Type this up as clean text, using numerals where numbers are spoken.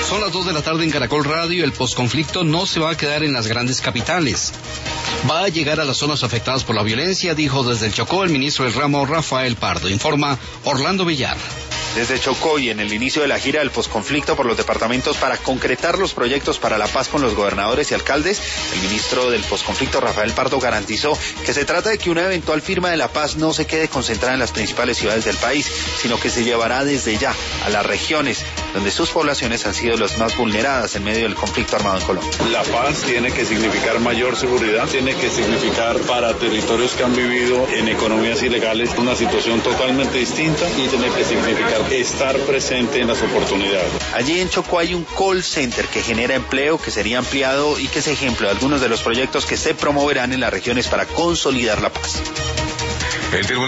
Son las 2 de la tarde en Caracol Radio. El posconflicto no se va a quedar en las grandes capitales. Va a llegar a las zonas afectadas por la violencia, dijo desde el Chocó el ministro del ramo Rafael Pardo. Informa Orlando Villar. Desde Chocó y en el inicio de la gira del posconflicto por los departamentos para concretar los proyectos para la paz con los gobernadores y alcaldes, el ministro del posconflicto Rafael Pardo garantizó que se trata de que una eventual firma de la paz no se quede concentrada en las principales ciudades del país, sino que se llevará desde ya a las regiones donde sus poblaciones han sido las más vulneradas en medio del conflicto armado en Colombia. La paz tiene que significar mayor seguridad, tiene que significar para territorios que han vivido en economías ilegales una situación totalmente distinta y tiene que significar estar presente en las oportunidades. Allí en Chocó hay un call center que genera empleo, que sería ampliado y que es ejemplo de algunos de los proyectos que se promoverán en las regiones para consolidar la paz.